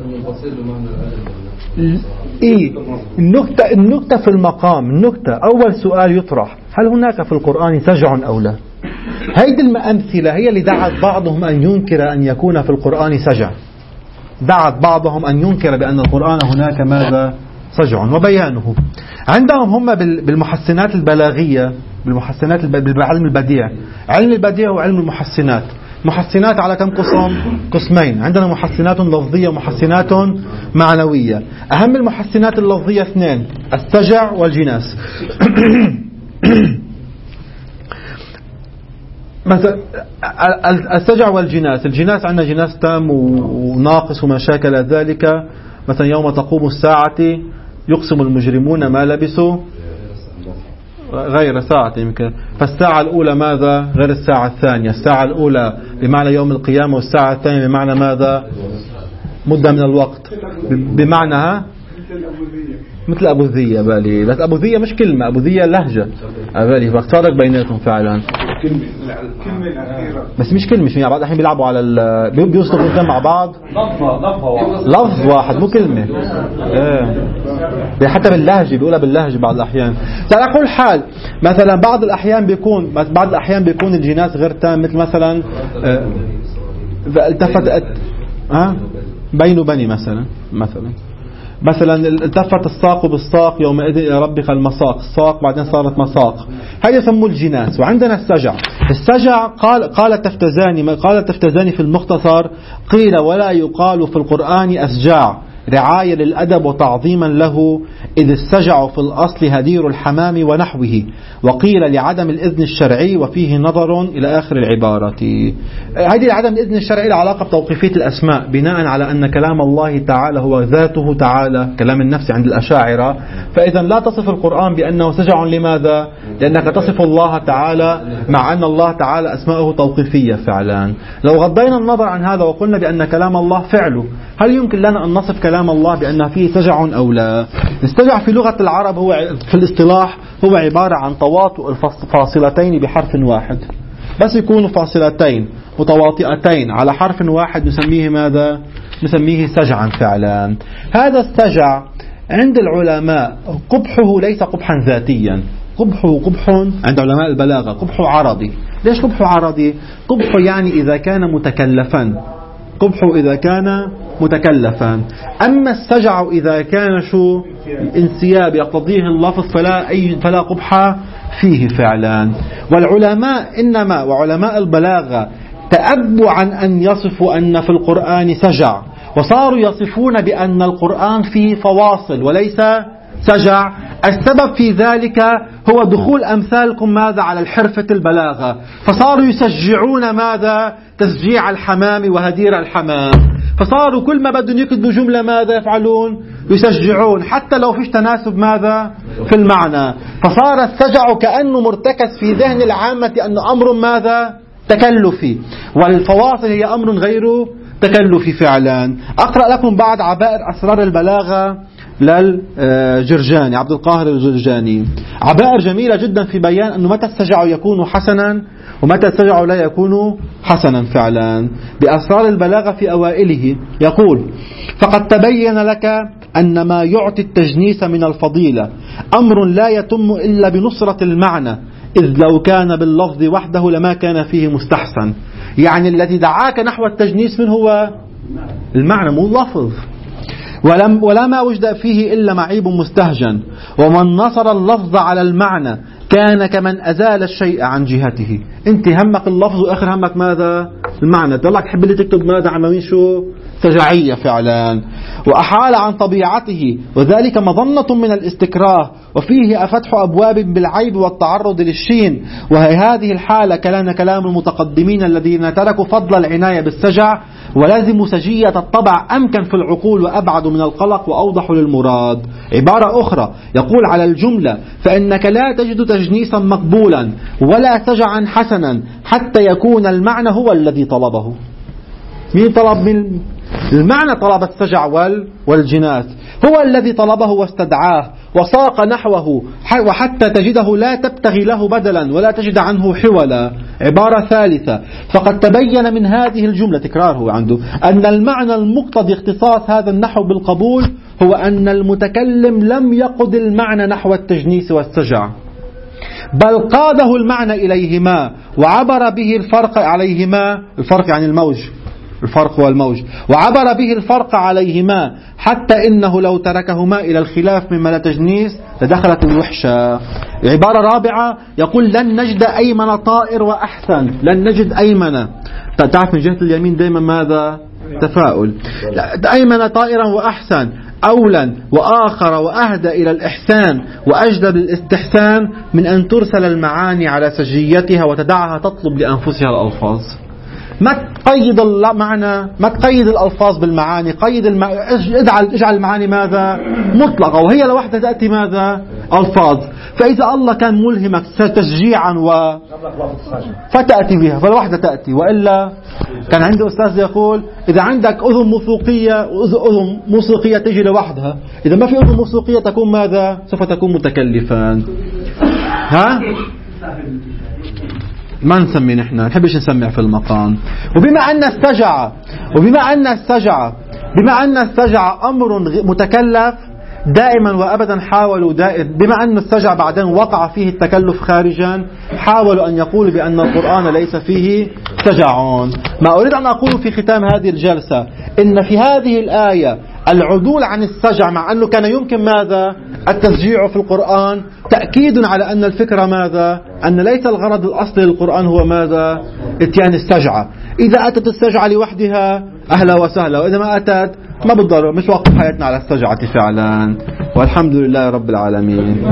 Speaker 1: إيه النكتة النكتة في المقام النكتة أول سؤال يطرح هل هناك في القرآن سجع أو لا؟ هذه الأمثلة هي اللي دعت بعضهم أن ينكر أن يكون في القرآن سجع. دعت بعضهم أن ينكر بأن القرآن هناك ماذا سجع. وبيانه عندهم هم بالمحسنات البلاغية بالمحسنات بالعلم البديع. علم البديع وعلم المحسنات. محسنات على كم قسم؟ قسمين. عندنا محسنات لفظية ومحسنات معنوية. أهم المحسنات اللفظية اثنين السجع والجناس. مثلا السجع والجناس. الجناس عندنا جناس تام وناقص وما شاكل ذلك. مثلا يوم تقوم الساعة يقسم المجرمون ما لبسوا غير ساعة يمكن. فالساعة الأولى ماذا غير الساعة الثانية. الساعة الأولى بمعنى يوم القيامة والساعة الثانية بمعنى ماذا مدة من الوقت بمعنى مثل أبوذية بالي. بس أبوذية مش كلمة أبوذية لهجة بالي فاختارك بيناتهم فعلا بس مش كلمة مش يعني بعض الحين بيلعبوا على ال بيوصلوا الاثنين مع بعض لفظ واحد مو كلمة. ايه حتى باللهجة بيقولها باللهجة بعض الأحيان. على كل حال مثلا بعض الأحيان بيكون بعض الأحيان بيكون الجناس غير تام مثل مثلا التفت ها بين وبني مثلا مثلا مثلا التفت الساق بالساق يومئذ إلى ربك المساق. الساق بعدين صارت مساق. هذا يسموه الجناس. وعندنا السجع. السجع قال قال التفتزاني قال التفتزاني في المختصر قيل ولا يقال في القرآن أسجاع رعاية للأدب وتعظيما له إذ السجع في الأصل هدير الحمام ونحوه وقيل لعدم الإذن الشرعي وفيه نظر إلى آخر العبارة. هذه عدم الإذن الشرعي له علاقة بتوقيفية الأسماء بناء على أن كلام الله تعالى هو ذاته تعالى كلام النفس عند الأشاعرة. فإذا لا تصف القرآن بأنه سجع. لماذا؟ لأنك تصف الله تعالى مع أن الله تعالى أسماءه توقيفية فعلا. لو غضينا النظر عن هذا وقلنا بأن كلام الله فعله هل يمكن لنا أن نصف كلام الله بأنه فيه سجع أو لا؟ السجع في لغة العرب هو في الاصطلاح هو عبارة عن تواطؤ الفاصلتين بحرف واحد. بس يكونوا فاصلتين متواطئتين على حرف واحد نسميه ماذا؟ نسميه سجعا فعلا. هذا السجع عند العلماء قبحه ليس قبحا ذاتيا. قبحه قبح عند علماء البلاغة قبحه عرضي. ليش قبحه عرضي؟ قبحه يعني إذا كان متكلفا. قبحه إذا كان متكلفا. أما السجع إذا كان شو انسياب يقتضيه اللفظ فلا أي فلا قبح فيه فعلا. والعلماء إنما وعلماء البلاغة تأبوا عن أن يصفوا أن في القرآن سجع وصاروا يصفون بأن القرآن فيه فواصل وليس سجع. السبب في ذلك هو دخول أمثالكم ماذا على الحرفة البلاغة فصاروا يسجعون ماذا تسجيع الحمام وهدير الحمام. فصاروا كل ما بدهم يكتبوا جملة ماذا يفعلون؟ يسجعون حتى لو فيش تناسب ماذا في المعنى. فصار السجع كأنه مرتكز في ذهن العامة أنه أمر ماذا؟ تكلفي، والفواصل هي أمر غير تكلفي فعلا. أقرأ لكم بعد عبائر أسرار البلاغة للجرجاني، عبد القاهر الجرجاني. عبائر جميلة جدا في بيان أنه متى السجع يكون حسنا ومتى السجع لا يكون حسنا فعلا. بأسرار البلاغة في أوائله يقول: فقد تبين لك أن ما يعطي التجنيس من الفضيلة أمر لا يتم إلا بنصرة المعنى، إذ لو كان باللفظ وحده لما كان فيه مستحسن. يعني الذي دعاك نحو التجنيس من هو المعنى مو اللفظ. ولم ولما وجد فيه إلا معيب مستهجن، ومن نصر اللفظ على المعنى كان كمن أزال الشيء عن جهته. انت همك اللفظ وآخر همك ماذا؟ المعنى. تقول لك حب لي تكتب ماذا عناوين شو؟ سجعية فعلا. وأحال عن طبيعته، وذلك مظنة من الاستكراه، وفيه فتح أبواب بالعيب والتعرض للشين. وهي هذه الحالة كلام كلام المتقدمين الذين تركوا فضل العناية بالسجع ولازموا سجية الطبع أمكن في العقول وأبعد من القلق وأوضح للمراد. عبارة أخرى يقول على الجملة: فإنك لا تجد تجنيسا مقبولا ولا سجعا حسنا حتى يكون المعنى هو الذي طلبه. مين طلب من المعنى؟ طلب السجع والجناس، هو الذي طلبه واستدعاه وساق نحوه، وحتى تجده لا تبتغي له بدلا ولا تجد عنه حولا. عبارة ثالثة: فقد تبين من هذه الجملة، تكرار هو عنده، أن المعنى المقتضي اختصاص هذا النحو بالقبول هو أن المتكلم لم يقد المعنى نحو التجنيس والسجع، بل قاده المعنى إليهما وعبر به الفرق عليهما. الفرق يعني الموج، الفرق والموج، وعبر به الفرق عليهما، حتى إنه لو تركهما إلى الخلاف مما لا تجنيس لدخلت الوحشة. عبارة رابعة يقول: لن نجد أيمن طائر وأحسن. لن نجد أيمن، تعرف من جهة اليمين دائما ماذا؟ تفاؤل. أيمن طائرا وأحسن، أولا وآخر وأهدى إلى الإحسان وأجلب الاستحسان من أن ترسل المعاني على سجيتها وتدعها تطلب لأنفسها الألفاظ. ما تقيد المعنى، ما تقيد الألفاظ بالمعاني، قيد الم... اجعل اجعل المعاني ماذا؟ مطلقة، وهي لوحدها تأتي ماذا؟ ألفاظ. فإذا الله كان ملهمك تشجيعا و فتأتي بها فالوحدة تأتي، وإلا كان عندي أستاذ يقول: إذا عندك أذن موسيقية أذن موسيقية تجي لوحدها، إذا ما في أذن موسيقية تكون ماذا؟ سوف تكون متكلفا. ها؟ ما نسمي، نحن نحبش نسمع في المقام. وبما أن السجع وبما أن السجع بما أن السجع أمر متكلف دائما وأبدا، حاولوا دائما بما أن السجع بعدين وقع فيه التكلف خارجا، حاولوا أن يقولوا بأن القرآن ليس فيه سجعون. ما أريد أن أقول في ختام هذه الجلسة إن في هذه الآية العدول عن السجع، مع أنه كان يمكن ماذا؟ التسجيع في القرآن، تأكيد على أن الفكرة ماذا؟ أن ليس الغرض الأصلي للقرآن هو ماذا؟ اتيان السجعة. إذا أتت السجعة لوحدها أهلا وسهلا، وإذا ما أتت ما بالضرورة، مش واقف حياتنا على السجعة فعلا. والحمد لله رب العالمين.